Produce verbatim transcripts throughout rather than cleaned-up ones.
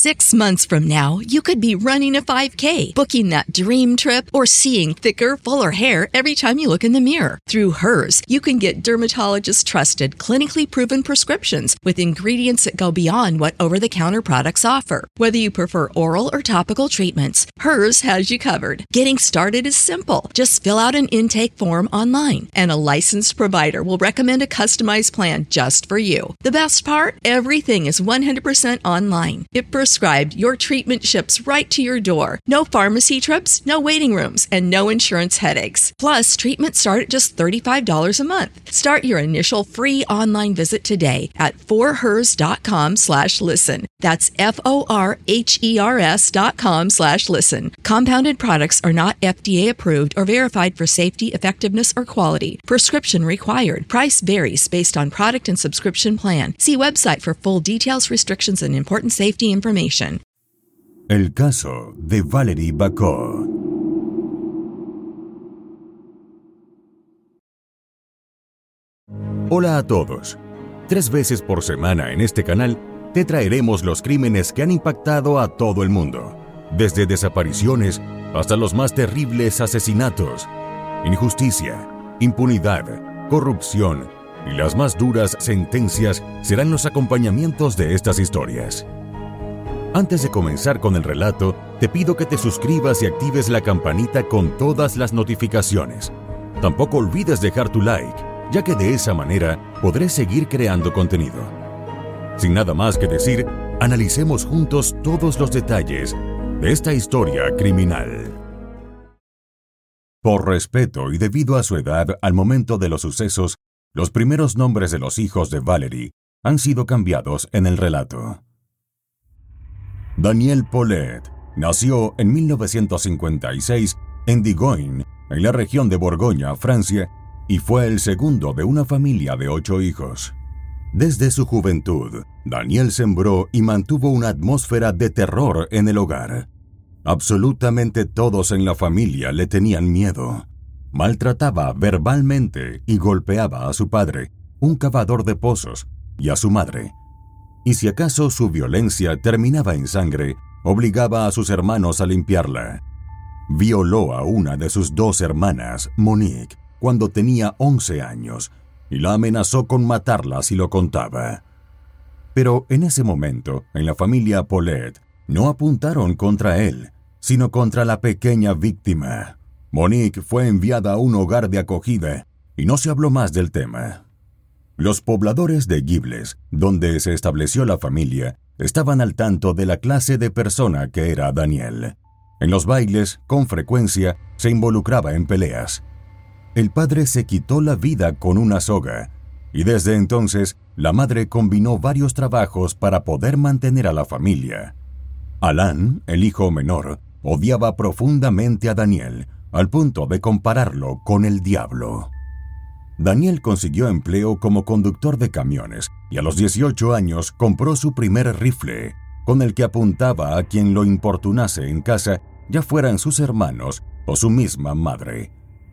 Six months from now, you could be running a five K, booking that dream trip, or seeing thicker, fuller hair every time you look in the mirror. Through Hers, you can get dermatologist-trusted, clinically proven prescriptions with ingredients that go beyond what over-the-counter products offer. Whether you prefer oral or topical treatments, Hers has you covered. Getting started is simple. Just fill out an intake form online, and a licensed provider will recommend a customized plan just for you. The best part? Everything is one hundred percent online. If prescribed, your treatment ships right to your door. No pharmacy trips, no waiting rooms, and no insurance headaches. Plus, treatments start at just thirty-five dollars a month. Start your initial free online visit today at forhers.com slash listen. That's F-O-R-H-E-R-S dot com slash listen. Compounded products are not F D A approved or verified for safety, effectiveness, or quality. Prescription required. Price varies based on product and subscription plan. See website for full details, restrictions, and important safety information. El caso de Valerie Bacot. Hola a todos. Tres veces por semana en este canal te traeremos los crímenes que han impactado a todo el mundo, desde desapariciones hasta los más terribles asesinatos. Injusticia, impunidad, corrupción y las más duras sentencias serán los acompañamientos de estas historias. Antes de comenzar con el relato, te pido que te suscribas y actives la campanita con todas las notificaciones. Tampoco olvides dejar tu like, ya que de esa manera podré seguir creando contenido. Sin nada más que decir, analicemos juntos todos los detalles de esta historia criminal. Por respeto y debido a su edad al momento de los sucesos, los primeros nombres de los hijos de Valerie han sido cambiados en el relato. Daniel Paulet nació en mil novecientos cincuenta y seis en Digoin, en la región de Borgoña, Francia, y fue el segundo de una familia de ocho hijos. Desde su juventud, Daniel sembró y mantuvo una atmósfera de terror en el hogar. Absolutamente todos en la familia le tenían miedo. Maltrataba verbalmente y golpeaba a su padre, un cavador de pozos, y a su madre. Y si acaso su violencia terminaba en sangre, obligaba a sus hermanos a limpiarla. Violó a una de sus dos hermanas, Monique, cuando tenía once años, y la amenazó con matarla si lo contaba. Pero en ese momento, en la familia Paulet, no apuntaron contra él, sino contra la pequeña víctima. Monique fue enviada a un hogar de acogida, y no se habló más del tema. Los pobladores de Gibles, donde se estableció la familia, estaban al tanto de la clase de persona que era Daniel. En los bailes, con frecuencia, se involucraba en peleas. El padre se quitó la vida con una soga, y desde entonces la madre combinó varios trabajos para poder mantener a la familia. Alain, el hijo menor, odiaba profundamente a Daniel, al punto de compararlo con el diablo. Daniel consiguió empleo como conductor de camiones y a los dieciocho años compró su primer rifle, con el que apuntaba a quien lo importunase en casa, ya fueran sus hermanos o su misma madre.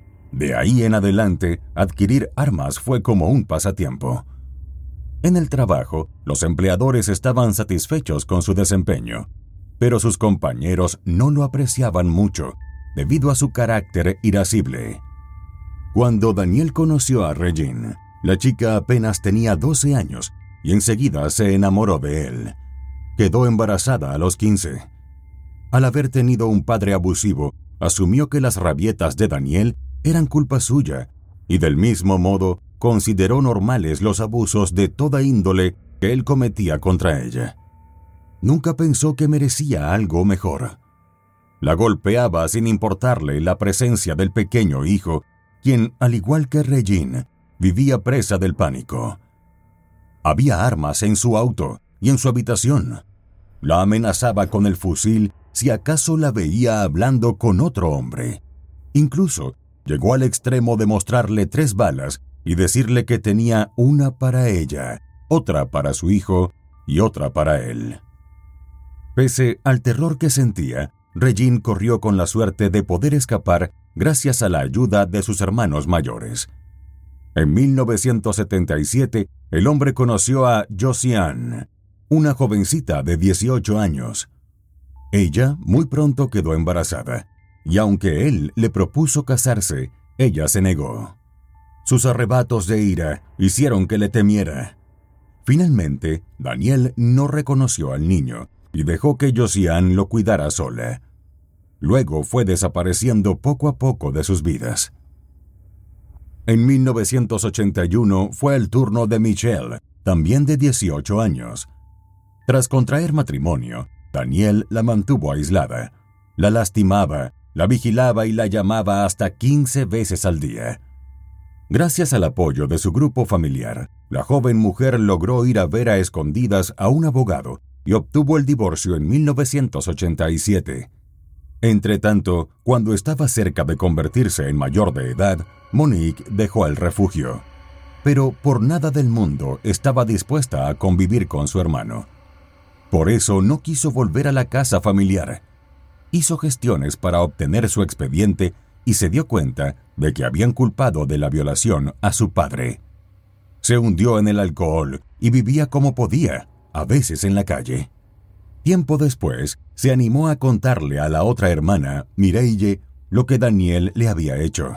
De ahí en adelante, adquirir armas fue como un pasatiempo. En el trabajo, los empleadores estaban satisfechos con su desempeño, pero sus compañeros no lo apreciaban mucho, debido a su carácter irascible. Cuando Daniel conoció a Regine, la chica apenas tenía doce años y enseguida se enamoró de él. Quedó embarazada a los quince. Al haber tenido un padre abusivo, asumió que las rabietas de Daniel eran culpa suya y del mismo modo consideró normales los abusos de toda índole que él cometía contra ella. Nunca pensó que merecía algo mejor. La golpeaba sin importarle la presencia del pequeño hijo, quien, al igual que Regine, vivía presa del pánico. Había armas en su auto y en su habitación. La amenazaba con el fusil si acaso la veía hablando con otro hombre. Incluso llegó al extremo de mostrarle tres balas y decirle que tenía una para ella, otra para su hijo y otra para él. Pese al terror que sentía, Regine corrió con la suerte de poder escapar gracias a la ayuda de sus hermanos mayores. En mil novecientos setenta y siete, el hombre conoció a Josiane, una jovencita de dieciocho años. Ella muy pronto quedó embarazada, y aunque él le propuso casarse, ella se negó. Sus arrebatos de ira hicieron que le temiera. Finalmente, Daniel no reconoció al niño y dejó que Josiane lo cuidara sola. Luego fue desapareciendo poco a poco de sus vidas. En mil novecientos ochenta y uno fue el turno de Michelle, también de dieciocho años. Tras contraer matrimonio, Daniel la mantuvo aislada. La lastimaba, la vigilaba y la llamaba hasta quince veces al día. Gracias al apoyo de su grupo familiar, la joven mujer logró ir a ver a escondidas a un abogado y obtuvo el divorcio en mil novecientos ochenta y siete. Entretanto, cuando estaba cerca de convertirse en mayor de edad, Monique dejó el refugio. Pero por nada del mundo estaba dispuesta a convivir con su hermano. Por eso no quiso volver a la casa familiar. Hizo gestiones para obtener su expediente y se dio cuenta de que habían culpado de la violación a su padre. Se hundió en el alcohol y vivía como podía, a veces en la calle. Tiempo después, se animó a contarle a la otra hermana, Mireille, lo que Daniel le había hecho.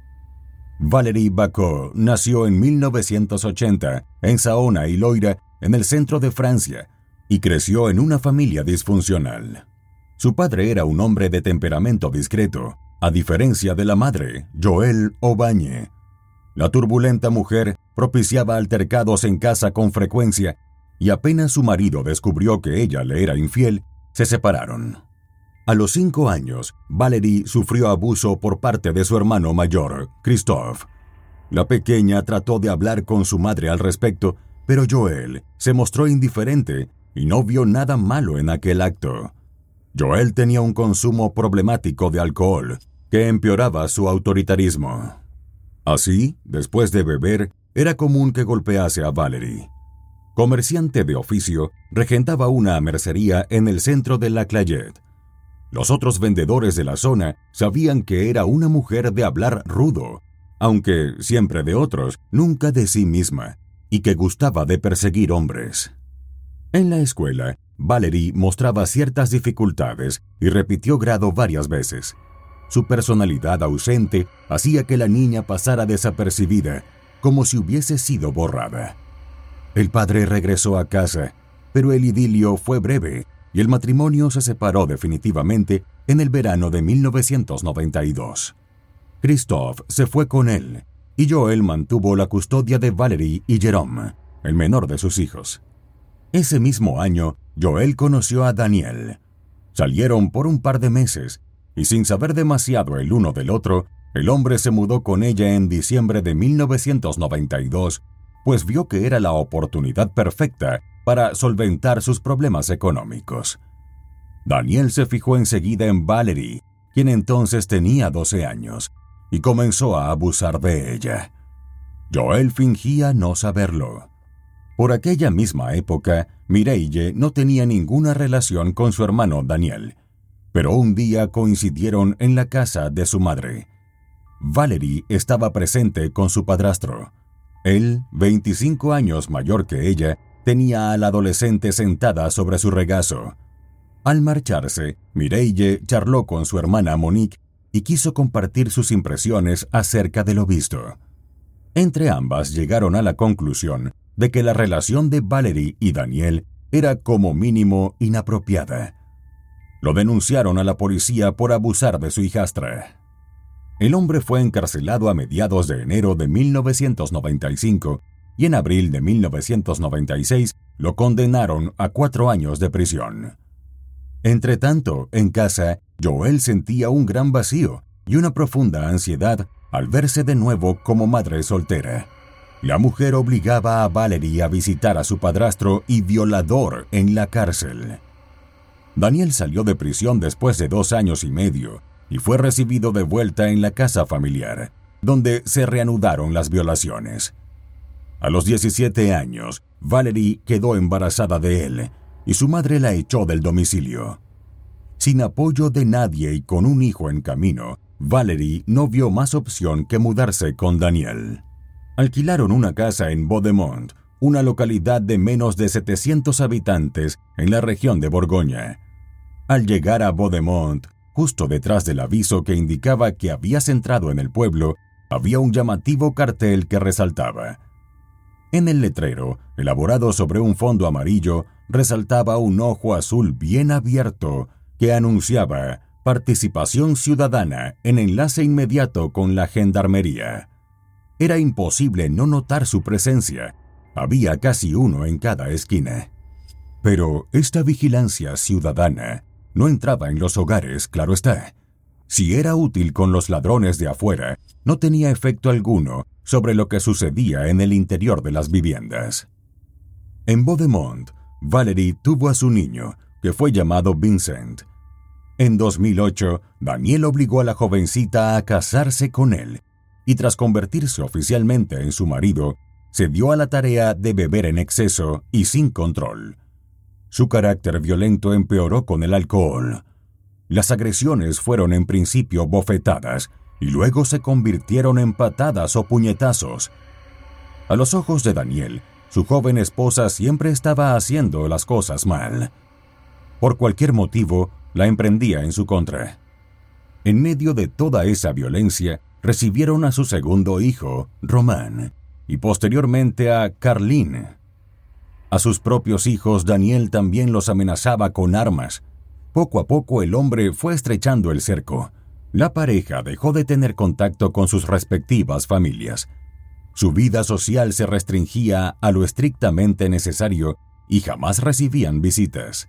Valérie Bacot nació en mil novecientos ochenta en Saona y Loira, en el centro de Francia, y creció en una familia disfuncional. Su padre era un hombre de temperamento discreto, a diferencia de la madre, Joëlle Aubagne. La turbulenta mujer propiciaba altercados en casa con frecuencia, y apenas su marido descubrió que ella le era infiel, se separaron. A los cinco años, Valérie sufrió abuso por parte de su hermano mayor, Christophe. La pequeña trató de hablar con su madre al respecto, pero Joëlle se mostró indiferente y no vio nada malo en aquel acto. Joëlle tenía un consumo problemático de alcohol que empeoraba su autoritarismo. Así, después de beber, era común que golpease a Valérie. Comerciante de oficio, regentaba una mercería en el centro de La Clayette. Los otros vendedores de la zona sabían que era una mujer de hablar rudo, aunque siempre de otros, nunca de sí misma, y que gustaba de perseguir hombres. En la escuela, Valérie mostraba ciertas dificultades y repitió grado varias veces. Su personalidad ausente hacía que la niña pasara desapercibida, como si hubiese sido borrada. El padre regresó a casa, pero el idilio fue breve y el matrimonio se separó definitivamente en el verano de mil novecientos noventa y dos. Christophe se fue con él y Joëlle mantuvo la custodia de Valérie y Jérôme, el menor de sus hijos. Ese mismo año, Joëlle conoció a Daniel. Salieron por un par de meses y sin saber demasiado el uno del otro, el hombre se mudó con ella en diciembre de mil novecientos noventa y dos, pues vio que era la oportunidad perfecta para solventar sus problemas económicos. Daniel se fijó enseguida en Valérie, quien entonces tenía doce años, y comenzó a abusar de ella. Joëlle fingía no saberlo. Por aquella misma época, Mireille no tenía ninguna relación con su hermano Daniel, pero un día coincidieron en la casa de su madre. Valérie estaba presente con su padrastro. Él, veinticinco años mayor que ella, tenía a la adolescente sentada sobre su regazo. Al marcharse, Mireille charló con su hermana Monique y quiso compartir sus impresiones acerca de lo visto. Entre ambas llegaron a la conclusión de que la relación de Valérie y Daniel era como mínimo inapropiada. Lo denunciaron a la policía por abusar de su hijastra. El hombre fue encarcelado a mediados de enero de mil novecientos noventa y cinco y en abril de mil novecientos noventa y seis lo condenaron a cuatro años de prisión. Entretanto, en casa, Joëlle sentía un gran vacío y una profunda ansiedad al verse de nuevo como madre soltera. La mujer obligaba a Valérie a visitar a su padrastro y violador en la cárcel. Daniel salió de prisión después de dos años y medio y fue recibido de vuelta en la casa familiar, donde se reanudaron las violaciones. A los diecisiete años, Valérie quedó embarazada de él y su madre la echó del domicilio. Sin apoyo de nadie y con un hijo en camino, Valérie no vio más opción que mudarse con Daniel. Alquilaron una casa en Vaudemont, una localidad de menos de setecientos habitantes en la región de Borgoña. Al llegar a Vaudemont, justo detrás del aviso que indicaba que habías entrado en el pueblo, había un llamativo cartel que resaltaba. En el letrero, elaborado sobre un fondo amarillo, resaltaba un ojo azul bien abierto que anunciaba participación ciudadana en enlace inmediato con la gendarmería. Era imposible no notar su presencia. Había casi uno en cada esquina. Pero esta vigilancia ciudadana no entraba en los hogares, claro está. Si era útil con los ladrones de afuera, no tenía efecto alguno sobre lo que sucedía en el interior de las viviendas. En Vaudemont, Valerie tuvo a su niño, que fue llamado Vincent. En dos mil ocho, Daniel obligó a la jovencita a casarse con él, y tras convertirse oficialmente en su marido, se dio a la tarea de beber en exceso y sin control. Su carácter violento empeoró con el alcohol. Las agresiones fueron en principio bofetadas y luego se convirtieron en patadas o puñetazos. A los ojos de Daniel, su joven esposa siempre estaba haciendo las cosas mal. Por cualquier motivo, la emprendía en su contra. En medio de toda esa violencia, recibieron a su segundo hijo, Roman, y posteriormente a Carline. A sus propios hijos, Daniel también los amenazaba con armas. Poco a poco el hombre fue estrechando el cerco. La pareja dejó de tener contacto con sus respectivas familias. Su vida social se restringía a lo estrictamente necesario y jamás recibían visitas.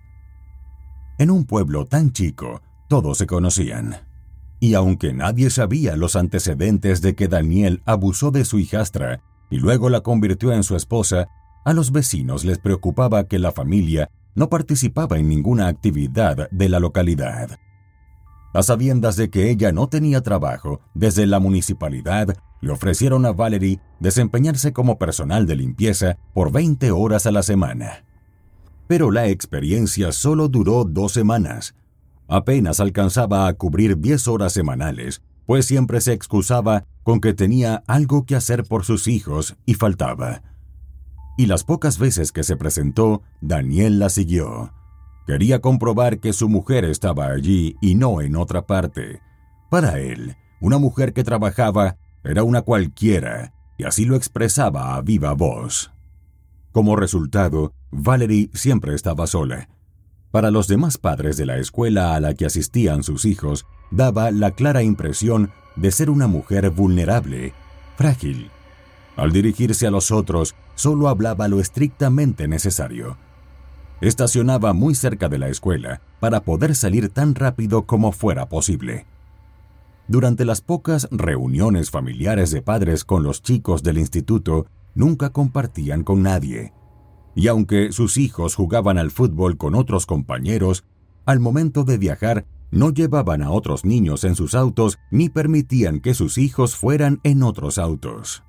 En un pueblo tan chico, todos se conocían. Y aunque nadie sabía los antecedentes de que Daniel abusó de su hijastra y luego la convirtió en su esposa, a los vecinos les preocupaba que la familia no participaba en ninguna actividad de la localidad. A sabiendas de que ella no tenía trabajo, desde la municipalidad le ofrecieron a Valerie desempeñarse como personal de limpieza por veinte horas a la semana. Pero la experiencia solo duró dos semanas. Apenas alcanzaba a cubrir diez horas semanales, pues siempre se excusaba con que tenía algo que hacer por sus hijos y faltaba. Y las pocas veces que se presentó, Daniel la siguió. Quería comprobar que su mujer estaba allí y no en otra parte. Para él, una mujer que trabajaba era una cualquiera, y así lo expresaba a viva voz. Como resultado, Valerie siempre estaba sola. Para los demás padres de la escuela a la que asistían sus hijos, daba la clara impresión de ser una mujer vulnerable, frágil. Al dirigirse a los otros, solo hablaba lo estrictamente necesario. Estacionaba muy cerca de la escuela para poder salir tan rápido como fuera posible. Durante las pocas reuniones familiares de padres con los chicos del instituto, nunca compartían con nadie. Y aunque sus hijos jugaban al fútbol con otros compañeros, al momento de viajar no llevaban a otros niños en sus autos ni permitían que sus hijos fueran en otros autos.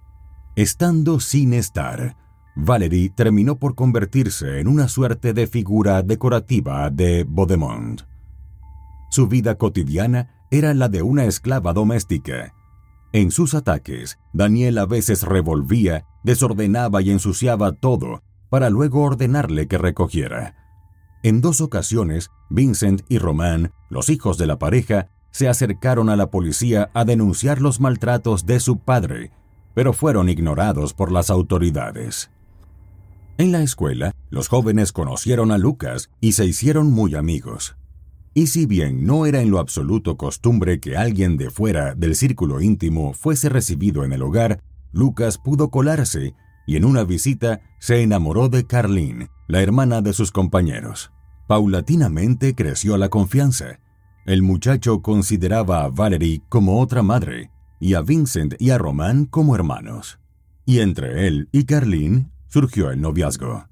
Estando sin estar, Valerie terminó por convertirse en una suerte de figura decorativa de Vaudemont. Su vida cotidiana era la de una esclava doméstica. En sus ataques, Daniel a veces revolvía, desordenaba y ensuciaba todo, para luego ordenarle que recogiera. En dos ocasiones, Vincent y Roman, los hijos de la pareja, se acercaron a la policía a denunciar los maltratos de su padre, pero fueron ignorados por las autoridades. En la escuela, los jóvenes conocieron a Lucas y se hicieron muy amigos. Y si bien no era en lo absoluto costumbre que alguien de fuera del círculo íntimo fuese recibido en el hogar, Lucas pudo colarse y en una visita se enamoró de Carline, la hermana de sus compañeros. Paulatinamente creció la confianza. El muchacho consideraba a Valerie como otra madre y a Vincent y a Roman como hermanos. Y entre él y Carline surgió el noviazgo.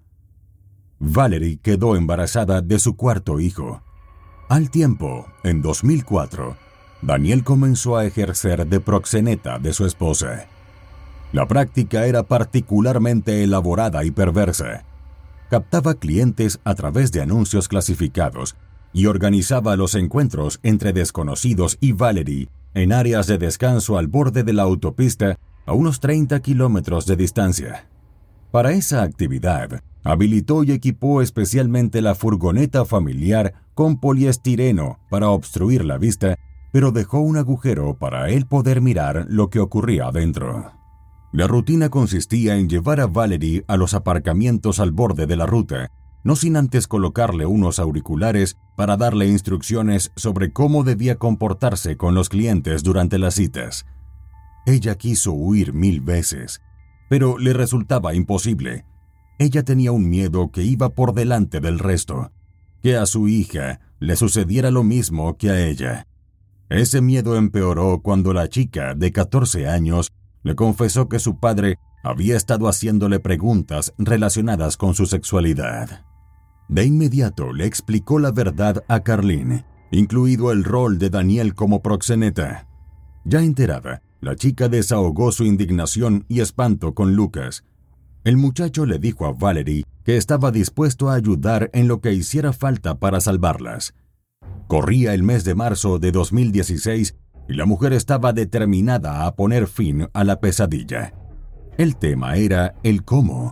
Valerie quedó embarazada de su cuarto hijo. Al tiempo, en dos mil cuatro, Daniel comenzó a ejercer de proxeneta de su esposa. La práctica era particularmente elaborada y perversa. Captaba clientes a través de anuncios clasificados y organizaba los encuentros entre desconocidos y Valerie en áreas de descanso al borde de la autopista a unos treinta kilómetros de distancia. Para esa actividad, habilitó y equipó especialmente la furgoneta familiar con poliestireno para obstruir la vista, pero dejó un agujero para él poder mirar lo que ocurría adentro. La rutina consistía en llevar a Valerie a los aparcamientos al borde de la ruta, no sin antes colocarle unos auriculares para darle instrucciones sobre cómo debía comportarse con los clientes durante las citas. Ella quiso huir mil veces, pero le resultaba imposible. Ella tenía un miedo que iba por delante del resto, que a su hija le sucediera lo mismo que a ella. Ese miedo empeoró cuando la chica de catorce años le confesó que su padre había estado haciéndole preguntas relacionadas con su sexualidad. De inmediato le explicó la verdad a Carlene, incluido el rol de Daniel como proxeneta. Ya enterada, la chica desahogó su indignación y espanto con Lucas. El muchacho le dijo a Valerie que estaba dispuesto a ayudar en lo que hiciera falta para salvarlas. Corría el mes de marzo de dos mil dieciséis y la mujer estaba determinada a poner fin a la pesadilla. El tema era el cómo.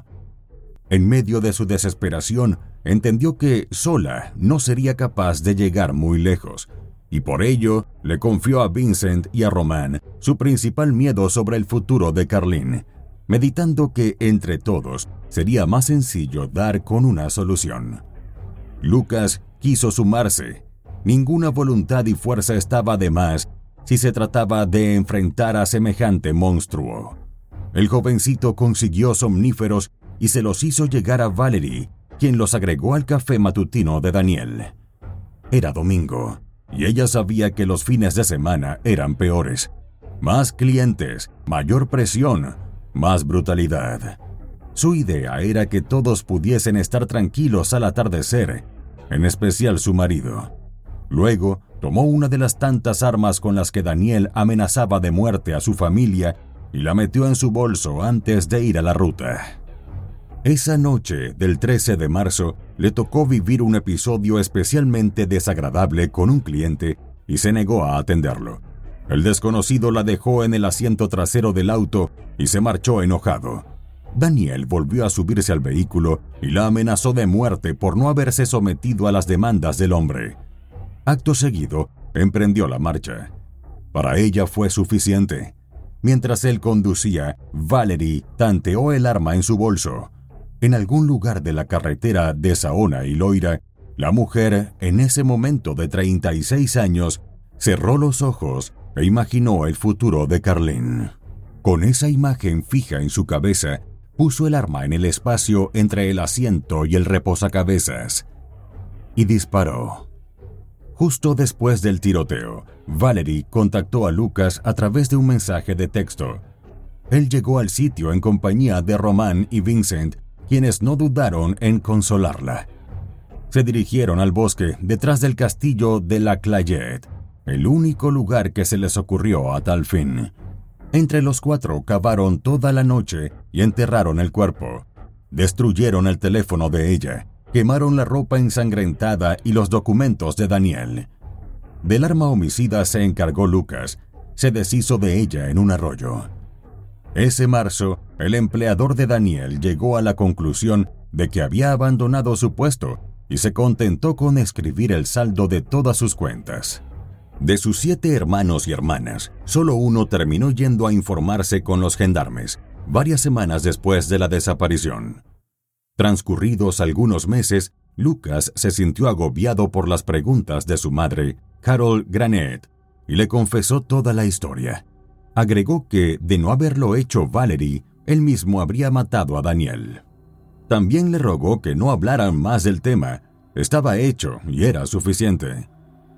En medio de su desesperación, entendió que sola no sería capaz de llegar muy lejos, y por ello le confió a Vincent y a Roman su principal miedo sobre el futuro de Carlene, meditando que entre todos sería más sencillo dar con una solución. Lucas quiso sumarse. Ninguna voluntad y fuerza estaba de más si se trataba de enfrentar a semejante monstruo. El jovencito consiguió somníferos y se los hizo llegar a Valerie, quien los agregó al café matutino de Daniel. Era domingo, y ella sabía que los fines de semana eran peores. Más clientes, mayor presión, más brutalidad. Su idea era que todos pudiesen estar tranquilos al atardecer, en especial su marido. Luego, tomó una de las tantas armas con las que Daniel amenazaba de muerte a su familia y la metió en su bolso antes de ir a la ruta. Esa noche del trece de marzo le tocó vivir un episodio especialmente desagradable con un cliente y se negó a atenderlo. El desconocido la dejó en el asiento trasero del auto y se marchó enojado. Daniel volvió a subirse al vehículo y la amenazó de muerte por no haberse sometido a las demandas del hombre. Acto seguido, emprendió la marcha. Para ella fue suficiente. Mientras él conducía, Valerie tanteó el arma en su bolso. En algún lugar de la carretera de Saona y Loira, la mujer, en ese momento de treinta y seis años, cerró los ojos e imaginó el futuro de Carlene. Con esa imagen fija en su cabeza, puso el arma en el espacio entre el asiento y el reposacabezas y disparó. Justo después del tiroteo, Valerie contactó a Lucas a través de un mensaje de texto. Él llegó al sitio en compañía de Roman y Vincent, quienes no dudaron en consolarla. Se dirigieron al bosque detrás del castillo de La Clayette, el único lugar que se les ocurrió a tal fin. Entre los cuatro cavaron toda la noche y enterraron el cuerpo. Destruyeron el teléfono de ella. Quemaron la ropa ensangrentada y los documentos de Daniel. Del arma homicida se encargó Lucas. Se deshizo de ella en un arroyo. Ese marzo, el empleador de Daniel llegó a la conclusión de que había abandonado su puesto y se contentó con escribir el saldo de todas sus cuentas. De sus siete hermanos y hermanas, solo uno terminó yendo a informarse con los gendarmes, varias semanas después de la desaparición. Transcurridos algunos meses, Lucas se sintió agobiado por las preguntas de su madre, Carol Granet, y le confesó toda la historia. Agregó que, de no haberlo hecho Valerie, él mismo habría matado a Daniel. También le rogó que no hablaran más del tema. Estaba hecho y era suficiente.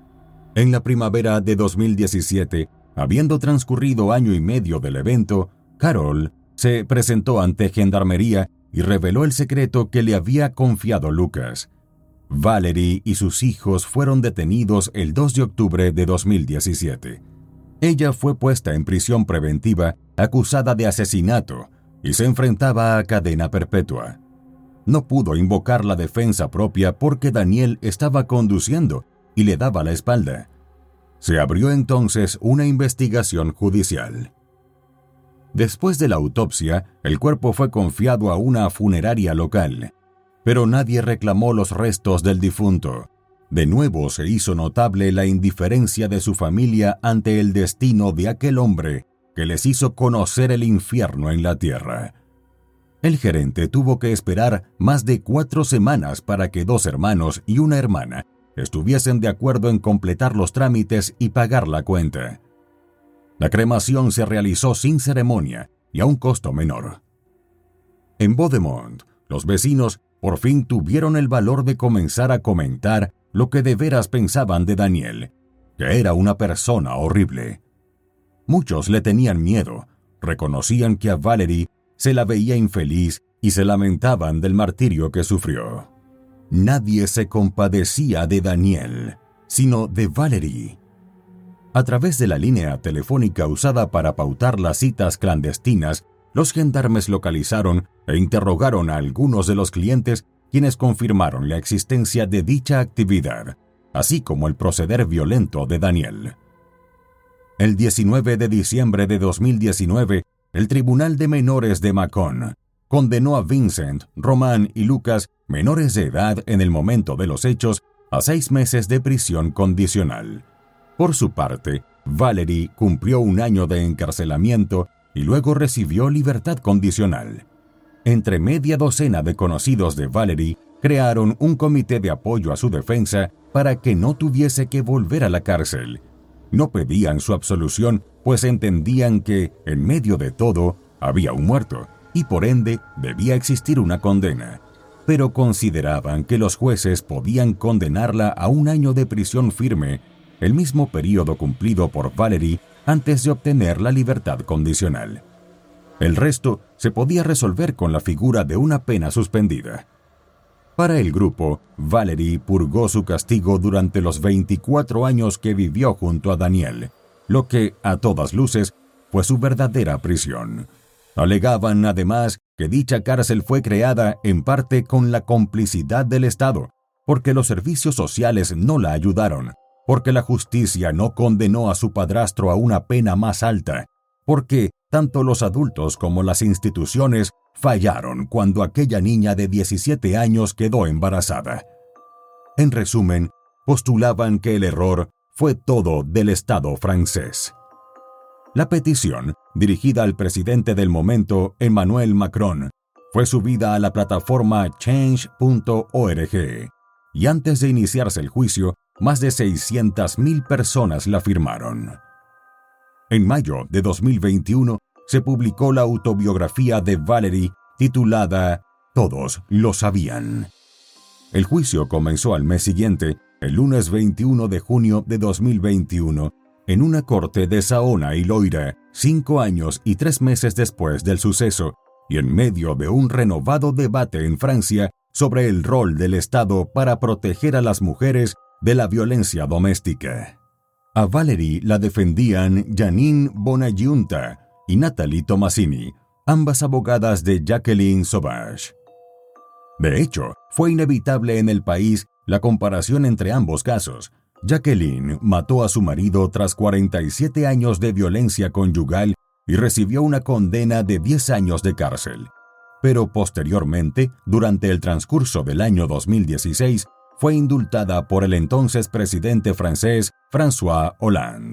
En la primavera de dos mil diecisiete, habiendo transcurrido año y medio del evento, Carol se presentó ante Gendarmería y reveló el secreto que le había confiado Lucas. Valerie y sus hijos fueron detenidos el dos de octubre de dos mil diecisiete. Ella fue puesta en prisión preventiva, acusada de asesinato, y se enfrentaba a cadena perpetua. No pudo invocar la defensa propia porque Daniel estaba conduciendo y le daba la espalda. Se abrió entonces una investigación judicial. Después de la autopsia, el cuerpo fue confiado a una funeraria local, pero nadie reclamó los restos del difunto. De nuevo se hizo notable la indiferencia de su familia ante el destino de aquel hombre que les hizo conocer el infierno en la tierra. El gerente tuvo que esperar más de cuatro semanas para que dos hermanos y una hermana estuviesen de acuerdo en completar los trámites y pagar la cuenta. La cremación se realizó sin ceremonia y a un costo menor. En Vaudemont, los vecinos por fin tuvieron el valor de comenzar a comentar lo que de veras pensaban de Daniel, que era una persona horrible. Muchos le tenían miedo, reconocían que a Valerie se la veía infeliz y se lamentaban del martirio que sufrió. Nadie se compadecía de Daniel, sino de Valerie. A través de la línea telefónica usada para pautar las citas clandestinas, los gendarmes localizaron e interrogaron a algunos de los clientes, quienes confirmaron la existencia de dicha actividad, así como el proceder violento de Daniel. El diecinueve de diciembre de dos mil diecinueve, el Tribunal de Menores de Mâcon condenó a Vincent, Roman y Lucas, menores de edad en el momento de los hechos, a seis meses de prisión condicional. Por su parte, Valerie cumplió un año de encarcelamiento y luego recibió libertad condicional. Entre media docena de conocidos de Valerie crearon un comité de apoyo a su defensa para que no tuviese que volver a la cárcel. No pedían su absolución, pues entendían que, en medio de todo, había un muerto y por ende debía existir una condena. Pero consideraban que los jueces podían condenarla a un año de prisión firme, el mismo período cumplido por Valerie antes de obtener la libertad condicional. El resto se podía resolver con la figura de una pena suspendida. Para el grupo, Valerie purgó su castigo durante los veinticuatro años que vivió junto a Daniel, lo que, a todas luces, fue su verdadera prisión. Alegaban, además, que dicha cárcel fue creada en parte con la complicidad del Estado, porque los servicios sociales no la ayudaron, porque la justicia no condenó a su padrastro a una pena más alta, porque tanto los adultos como las instituciones fallaron cuando aquella niña de diecisiete años quedó embarazada. En resumen, postulaban que el error fue todo del Estado francés. La petición, dirigida al presidente del momento, Emmanuel Macron, fue subida a la plataforma change punto org, y antes de iniciarse el juicio, más de seiscientas mil personas la firmaron. En mayo de dos mil veintiuno se publicó la autobiografía de Valerie titulada Todos lo sabían. El juicio comenzó al mes siguiente, el lunes veintiuno de junio de dos mil veintiuno, en una corte de Saona y Loira, cinco años y tres meses después del suceso, y en medio de un renovado debate en Francia sobre el rol del Estado para proteger a las mujeres de la violencia doméstica. A Valerie la defendían Janine Bonagiunta y Nathalie Tomasini, ambas abogadas de Jacqueline Sauvage. De hecho, fue inevitable en el país la comparación entre ambos casos. Jacqueline mató a su marido tras cuarenta y siete años de violencia conyugal y recibió una condena de diez años de cárcel. Pero posteriormente, durante el transcurso del año dos mil dieciséis, fue indultada por el entonces presidente francés François Hollande.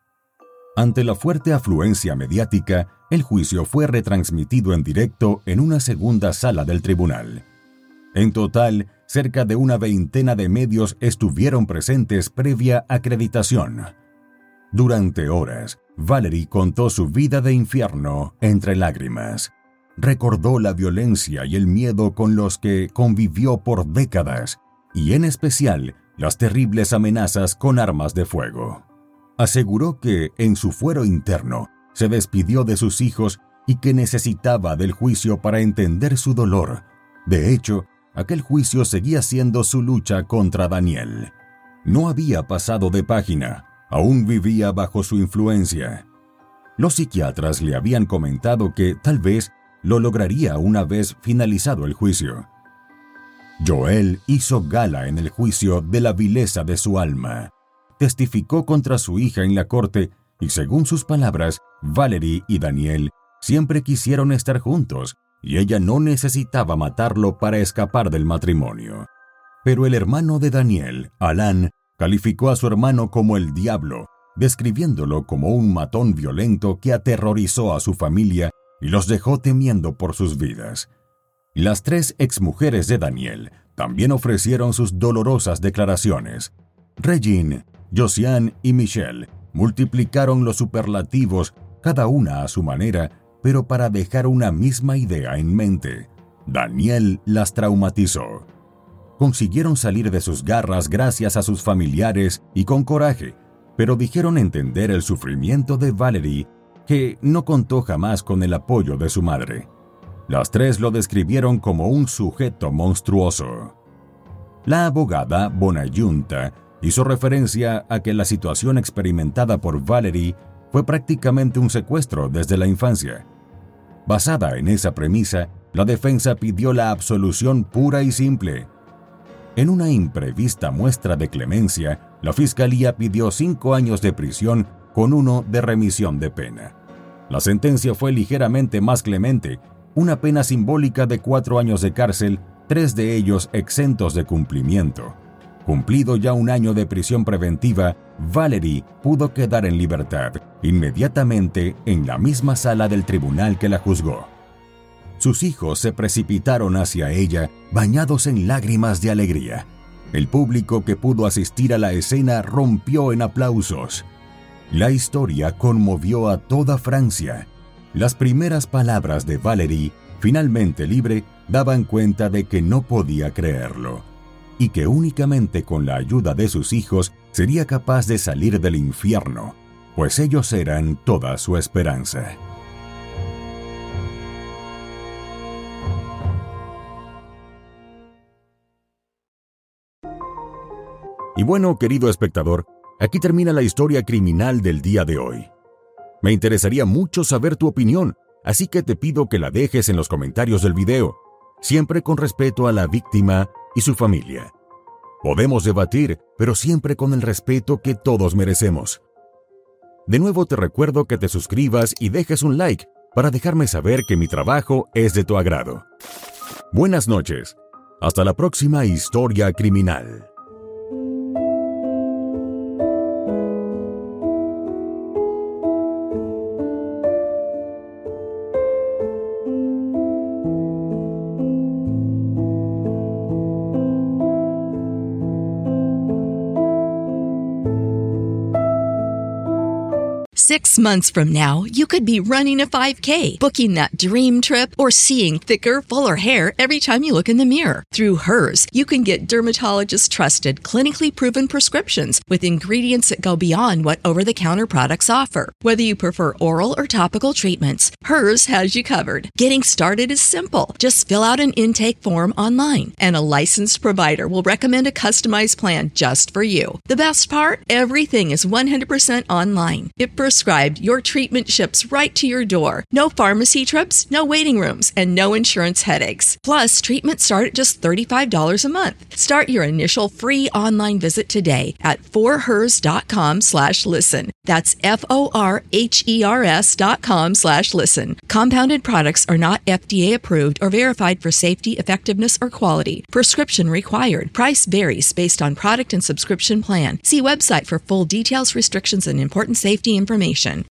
Ante la fuerte afluencia mediática, el juicio fue retransmitido en directo en una segunda sala del tribunal. En total, cerca de una veintena de medios estuvieron presentes previa acreditación. Durante horas, Valerie contó su vida de infierno entre lágrimas. Recordó la violencia y el miedo con los que convivió por décadas, y en especial las terribles amenazas con armas de fuego. Aseguró que, en su fuero interno, se despidió de sus hijos y que necesitaba del juicio para entender su dolor. De hecho, aquel juicio seguía siendo su lucha contra Daniel. No había pasado de página, aún vivía bajo su influencia. Los psiquiatras le habían comentado que tal vez lo lograría una vez finalizado el juicio. Joel hizo gala en el juicio de la vileza de su alma. Testificó contra su hija en la corte y, según sus palabras, Valerie y Daniel siempre quisieron estar juntos y ella no necesitaba matarlo para escapar del matrimonio. Pero el hermano de Daniel, Alan, calificó a su hermano como el diablo, describiéndolo como un matón violento que aterrorizó a su familia y los dejó temiendo por sus vidas. Las tres exmujeres de Daniel también ofrecieron sus dolorosas declaraciones. Regine, Josiane y Michelle multiplicaron los superlativos, cada una a su manera, pero para dejar una misma idea en mente. Daniel las traumatizó. Consiguieron salir de sus garras gracias a sus familiares y con coraje, pero dijeron entender el sufrimiento de Valerie, que no contó jamás con el apoyo de su madre. Las tres lo describieron como un sujeto monstruoso. La abogada Bonayunta hizo referencia a que la situación experimentada por Valerie fue prácticamente un secuestro desde la infancia. Basada en esa premisa, la defensa pidió la absolución pura y simple. En una imprevista muestra de clemencia, la fiscalía pidió cinco años de prisión con uno de remisión de pena. La sentencia fue ligeramente más clemente, una pena simbólica de cuatro años de cárcel, tres de ellos exentos de cumplimiento. Cumplido ya un año de prisión preventiva, Valerie pudo quedar en libertad inmediatamente en la misma sala del tribunal que la juzgó. Sus hijos se precipitaron hacia ella, bañados en lágrimas de alegría. El público que pudo asistir a la escena rompió en aplausos. La historia conmovió a toda Francia. Las primeras palabras de Valerie, finalmente libre, daban cuenta de que no podía creerlo, y que únicamente con la ayuda de sus hijos sería capaz de salir del infierno, pues ellos eran toda su esperanza. Y bueno, querido espectador, aquí termina la historia criminal del día de hoy. Me interesaría mucho saber tu opinión, así que te pido que la dejes en los comentarios del video, siempre con respeto a la víctima y su familia. Podemos debatir, pero siempre con el respeto que todos merecemos. De nuevo te recuerdo que te suscribas y dejes un like para dejarme saber que mi trabajo es de tu agrado. Buenas noches. Hasta la próxima historia criminal. Six months from now, you could be running a five K, booking that dream trip, or seeing thicker, fuller hair every time you look in the mirror. Through Hers, you can get dermatologist-trusted, clinically proven prescriptions with ingredients that go beyond what over-the-counter products offer. Whether you prefer oral or topical treatments, Hers has you covered. Getting started is simple. Just fill out an intake form online, and a licensed provider will recommend a customized plan just for you. The best part? Everything is one hundred percent online. If prescribed, your treatment ships right to your door. No pharmacy trips, no waiting rooms, and no insurance headaches. Plus, treatments start at just thirty-five dollars a month. Start your initial free online visit today at forhers.com slash listen. That's F-O-R-H-E-R-S dot com slash listen. Compounded products are not F D A approved or verified for safety, effectiveness, or quality. Prescription required. Price varies based on product and subscription plan. See website for full details, restrictions, and important safety information.